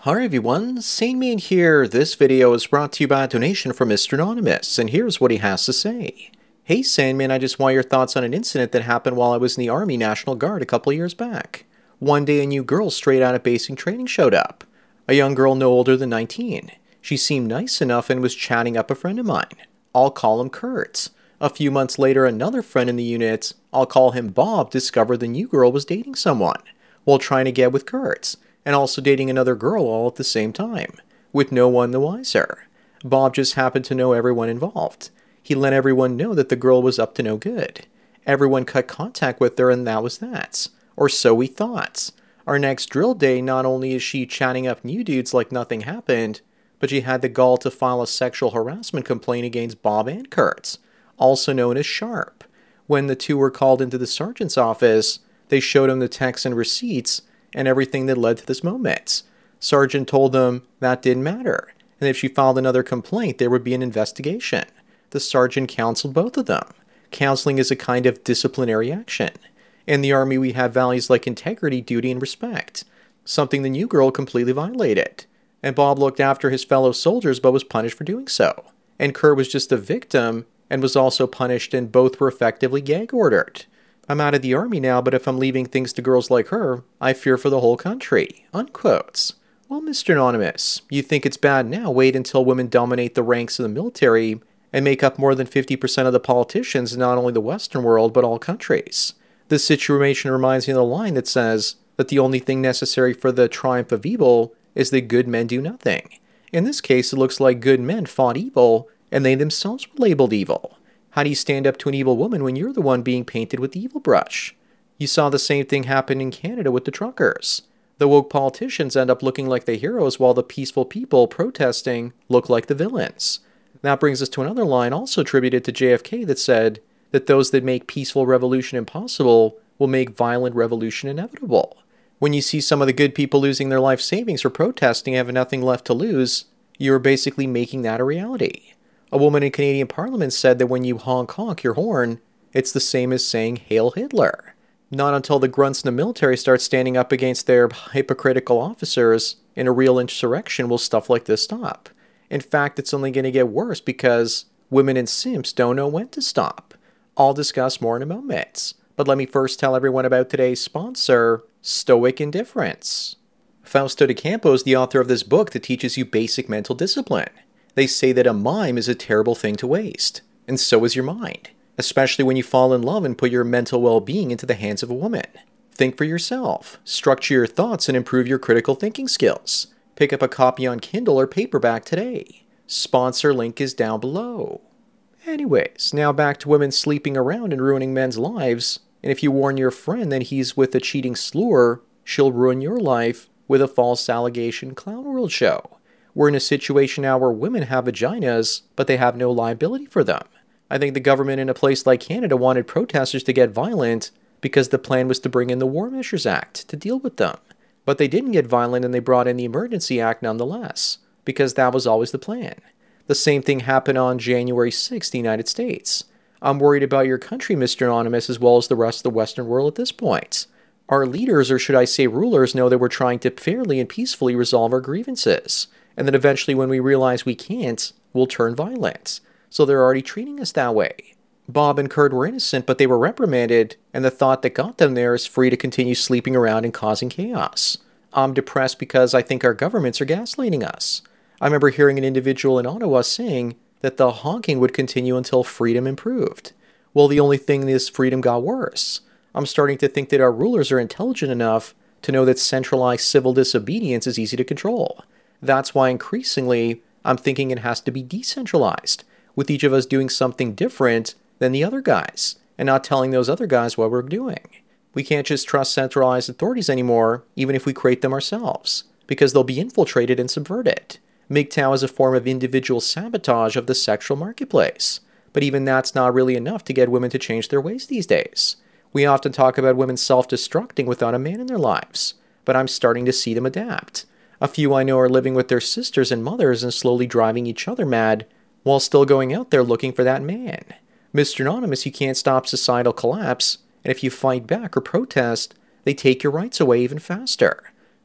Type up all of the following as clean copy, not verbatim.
Hi everyone, Sane Man here. This video is brought to you by a donation from Mr. Anonymous, and here's what he has to say. Hey Sandman, I just want your thoughts on an incident that happened while I was in the Army National Guard a couple years back. One day a new girl straight out of basic training showed up. A young girl no older than 19. She seemed nice enough and was chatting up a friend of mine. I'll call him Kurt. A few months later, another friend in the unit, I'll call him Bob, discovered the new girl was dating someone while trying to get with Kurt, and also dating another girl all at the same time, with no one the wiser. Bob just happened to know everyone involved. He let everyone know that the girl was up to no good. Everyone cut contact with her and that was that. Or so we thought. Our next drill day, not only is she chatting up new dudes like nothing happened, but she had the gall to file a sexual harassment complaint against Bob and Kurt, also known as Sharp. When the two were called into the sergeant's office, they showed him the texts and receipts and everything that led to this moment. Sergeant told them that didn't matter, and if she filed another complaint, there would be an investigation. The sergeant counseled both of them. Counseling is a kind of disciplinary action. In the Army, we have values like integrity, duty, and respect, something the new girl completely violated. And Bob looked after his fellow soldiers but was punished for doing so. And Kurt was just a victim and was also punished, and both were effectively gag ordered. I'm out of the Army now, but if I'm leaving things to girls like her, I fear for the whole country. Unquotes. Well, Mr. Anonymous, you think it's bad now? Wait until women dominate the ranks of the military and make up more than 50% of the politicians in not only the Western world, but all countries. This situation reminds me of the line that says that the only thing necessary for the triumph of evil is that good men do nothing. In this case, it looks like good men fought evil, and they themselves were labeled evil. How do you stand up to an evil woman when you're the one being painted with the evil brush? You saw the same thing happen in Canada with the truckers. The woke politicians end up looking like the heroes while the peaceful people protesting look like the villains. That brings us to another line also attributed to JFK that said that those that make peaceful revolution impossible will make violent revolution inevitable. When you see some of the good people losing their life savings for protesting and have nothing left to lose, you're basically making that a reality. A woman in Canadian Parliament said that when you honk your horn, it's the same as saying Hail Hitler. Not until the grunts in the military start standing up against their hypocritical officers in a real insurrection will stuff like this stop. In fact, it's only going to get worse because women and simps don't know when to stop. I'll discuss more in a moment, but let me first tell everyone about today's sponsor, Stoic Indifference. Fausto de Campo is the author of this book that teaches you basic mental discipline. They say that a mime is a terrible thing to waste, and so is your mind, especially when you fall in love and put your mental well-being into the hands of a woman. Think for yourself, structure your thoughts, and improve your critical thinking skills. Pick up a copy on Kindle or paperback today. Sponsor link is down below. Anyways, now back to women sleeping around and ruining men's lives, and if you warn your friend that he's with a cheating slur, she'll ruin your life with a false allegation clown world show. We're in a situation now where women have vaginas, but they have no liability for them. I think the government in a place like Canada wanted protesters to get violent because the plan was to bring in the War Measures Act to deal with them. But they didn't get violent and they brought in the Emergency Act nonetheless, because that was always the plan. The same thing happened on January 6th, the United States. I'm worried about your country, Mr. Anonymous, as well as the rest of the Western world at this point. Our leaders, or should I say rulers, know that we're trying to fairly and peacefully resolve our grievances, and that eventually when we realize we can't, we'll turn violent. So they're already treating us that way. Bob and Kurt were innocent, but they were reprimanded, and the thought that got them there is free to continue sleeping around and causing chaos. I'm depressed because I think our governments are gaslighting us. I remember hearing an individual in Ottawa saying that the honking would continue until freedom improved. Well, the only thing is freedom got worse. I'm starting to think that our rulers are intelligent enough to know that centralized civil disobedience is easy to control. That's why increasingly I'm thinking it has to be decentralized, with each of us doing something different than the other guys, and not telling those other guys what we're doing. We can't just trust centralized authorities anymore, even if we create them ourselves, because they'll be infiltrated and subverted. MGTOW is a form of individual sabotage of the sexual marketplace, but even that's not really enough to get women to change their ways these days. We often talk about women self-destructing without a man in their lives, but I'm starting to see them adapt. A few I know are living with their sisters and mothers and slowly driving each other mad while still going out there looking for that man. Mr. Anonymous, you can't stop societal collapse, and if you fight back or protest, they take your rights away even faster.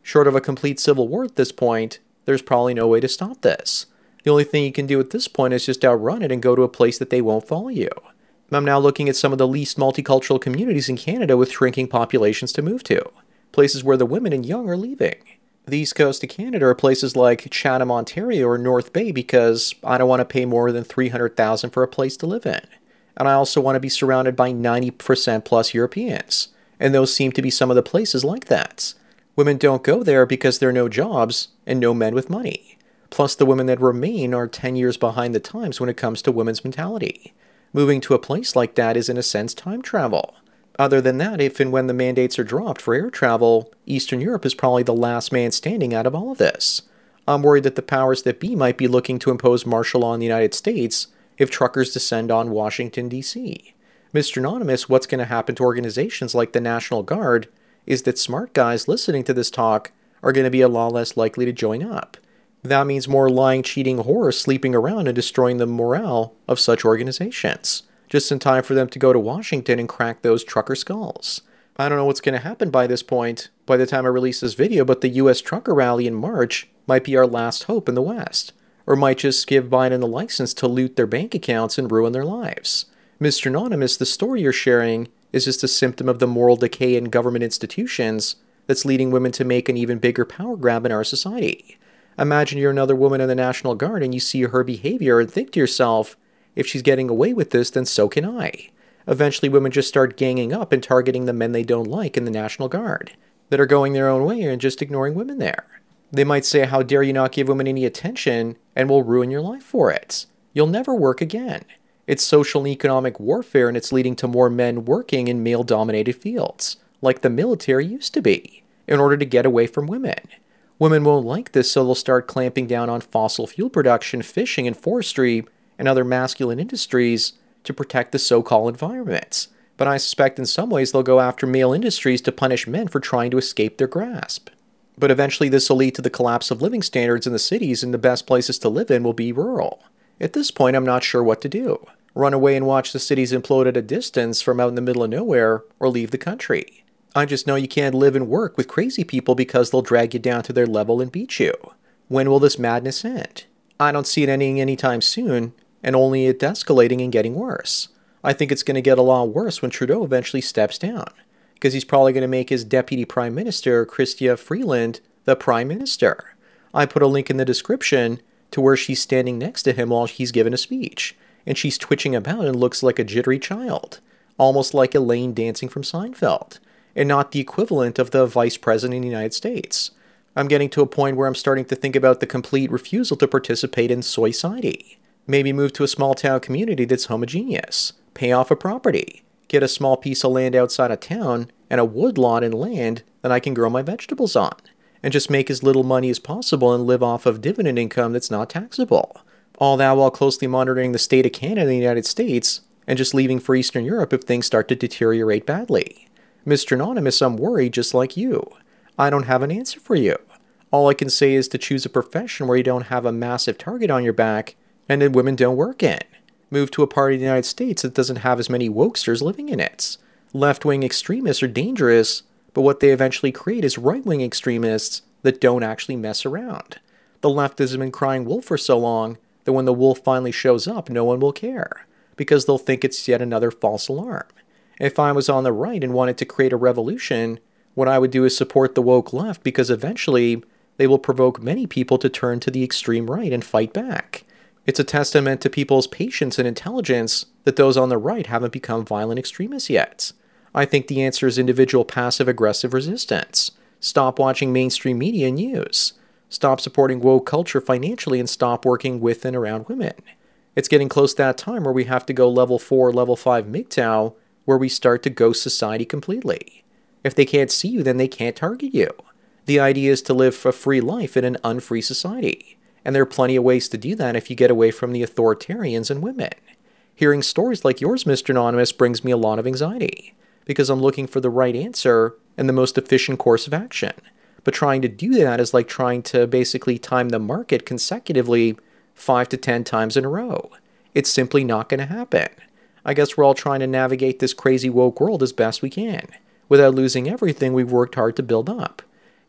Short of a complete civil war at this point, there's probably no way to stop this. The only thing you can do at this point is just outrun it and go to a place that they won't follow you. I'm now looking at some of the least multicultural communities in Canada with shrinking populations to move to, places where the women and young are leaving. The east coast of Canada are places like Chatham, Ontario or North Bay because I don't want to pay more than $300,000 for a place to live in. And I also want to be surrounded by 90% plus Europeans. And those seem to be some of the places like that. Women don't go there because there are no jobs and no men with money. Plus the women that remain are 10 years behind the times when it comes to women's mentality. Moving to a place like that is in a sense time travel. Other than that, if and when the mandates are dropped for air travel, Eastern Europe is probably the last man standing out of all of this. I'm worried that the powers that be might be looking to impose martial law in the United States if truckers descend on Washington, D.C. Mr. Anonymous, what's going to happen to organizations like the National Guard is that smart guys listening to this talk are going to be a lot less likely to join up. That means more lying, cheating whores sleeping around and destroying the morale of such organizations, just in time for them to go to Washington and crack those trucker skulls. I don't know what's going to happen by this point, by the time I release this video, but the US trucker rally in March might be our last hope in the West, or might just give Biden the license to loot their bank accounts and ruin their lives. Mr. Anonymous, the story you're sharing is just a symptom of the moral decay in government institutions that's leading women to make an even bigger power grab in our society. Imagine you're another woman in the National Guard and you see her behavior and think to yourself, if she's getting away with this, then so can I. Eventually, women just start ganging up and targeting the men they don't like in the National Guard that are going their own way and just ignoring women there. They might say, how dare you not give women any attention, and will ruin your life for it. You'll never work again. It's social and economic warfare, and it's leading to more men working in male-dominated fields, like the military used to be, in order to get away from women. Women won't like this, so they'll start clamping down on fossil fuel production, fishing, and forestry, and other masculine industries to protect the so-called environment. But I suspect in some ways they'll go after male industries to punish men for trying to escape their grasp. But eventually this will lead to the collapse of living standards in the cities, and the best places to live in will be rural. At this point, I'm not sure what to do. Run away and watch the cities implode at a distance from out in the middle of nowhere, or leave the country. I just know you can't live and work with crazy people because they'll drag you down to their level and beat you. When will this madness end? I don't see it ending anytime soon, and only it escalating and getting worse. I think it's going to get a lot worse when Trudeau eventually steps down, because he's probably going to make his Deputy Prime Minister, Chrystia Freeland, the Prime Minister. I put a link in the description to where she's standing next to him while he's giving a speech, and she's twitching about and looks like a jittery child, almost like Elaine dancing from Seinfeld, and not the equivalent of the Vice President of the United States. I'm getting to a point where I'm starting to think about the complete refusal to participate in society. Maybe move to a small town community that's homogeneous, pay off a property, get a small piece of land outside of town, and a woodlot and land that I can grow my vegetables on, and just make as little money as possible and live off of dividend income that's not taxable. All that while closely monitoring the state of Canada and the United States, and just leaving for Eastern Europe if things start to deteriorate badly. Mr. Anonymous, I'm worried just like you. I don't have an answer for you. All I can say is to choose a profession where you don't have a massive target on your back and that women don't work in. Move to a part of the United States that doesn't have as many wokesters living in it. Left-wing extremists are dangerous, but what they eventually create is right-wing extremists that don't actually mess around. The left has been crying wolf for so long that when the wolf finally shows up, no one will care, because they'll think it's yet another false alarm. If I was on the right and wanted to create a revolution, what I would do is support the woke left, because eventually they will provoke many people to turn to the extreme right and fight back. It's a testament to people's patience and intelligence that those on the right haven't become violent extremists yet. I think the answer is individual passive-aggressive resistance. Stop watching mainstream media and news. Stop supporting woke culture financially and stop working with and around women. It's getting close to that time where we have to go level 4, level 5 MGTOW, where we start to ghost society completely. If they can't see you, then they can't target you. The idea is to live a free life in an unfree society. And there are plenty of ways to do that if you get away from the authoritarians and women. Hearing stories like yours, Mr. Anonymous, brings me a lot of anxiety, because I'm looking for the right answer and the most efficient course of action. But trying to do that is like trying to basically time the market consecutively 5 to 10 times in a row. It's simply not going to happen. I guess we're all trying to navigate this crazy woke world as best we can, without losing everything we've worked hard to build up.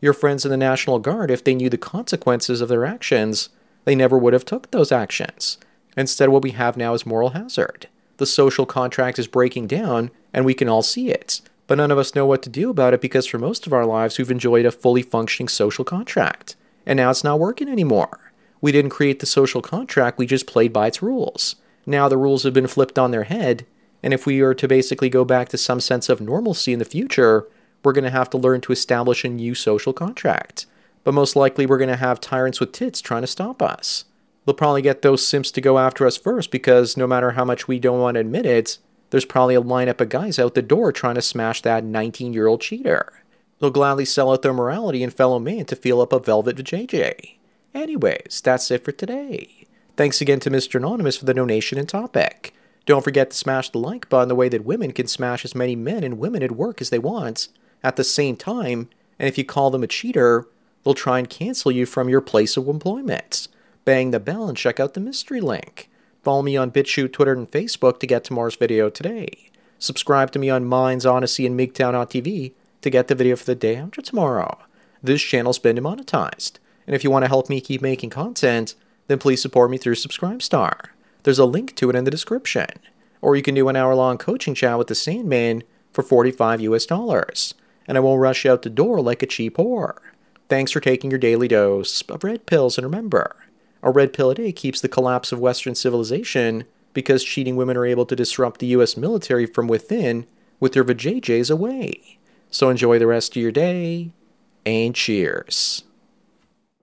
Your friends in the National Guard, if they knew the consequences of their actions, they never would have took those actions. Instead, what we have now is moral hazard. The social contract is breaking down, and we can all see it. But none of us know what to do about it because for most of our lives, we've enjoyed a fully functioning social contract. And now it's not working anymore. We didn't create the social contract, we just played by its rules. Now the rules have been flipped on their head, and if we are to basically go back to some sense of normalcy in the future, we're going to have to learn to establish a new social contract. But most likely we're going to have tyrants with tits trying to stop us. They'll probably get those simps to go after us first because no matter how much we don't want to admit it, there's probably a lineup of guys out the door trying to smash that 19-year-old cheater. They'll gladly sell out their morality and fellow man to feel up a velvet vajayjay. Anyways, that's it for today. Thanks again to Mr. Anonymous for the donation and topic. Don't forget to smash the like button the way that women can smash as many men and women at work as they want at the same time, and if you call them a cheater, they'll try and cancel you from your place of employment. Bang the bell and check out the mystery link. Follow me on BitChute, Twitter, and Facebook to get tomorrow's video today. Subscribe to me on Minds, Odyssey, and MGTOW.tv to get the video for the day after tomorrow. This channel's been demonetized, and if you want to help me keep making content, then please support me through Subscribestar. There's a link to it in the description. Or you can do an hour-long coaching chat with the Sandman for $45 and I won't rush you out the door like a cheap whore. Thanks for taking your daily dose of red pills, and remember, a red pill a day keeps the collapse of Western civilization because cheating women are able to disrupt the US military from within with their vajayjays away. So enjoy the rest of your day, and cheers.